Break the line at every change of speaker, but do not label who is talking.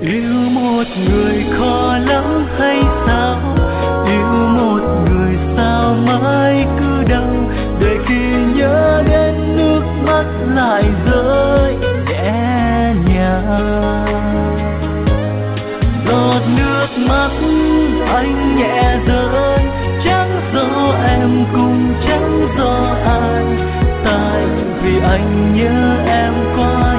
Yêu một người khó lắm hay sao? Yêu một người sao mãi cứ đau, để khi nhớ đến nước mắt lại rơi nhẹ nhàng. Giọt nước mắt anh nhẹ rơi, chẳng do em cũng chẳng do ai, tại vì anh nhớ em quá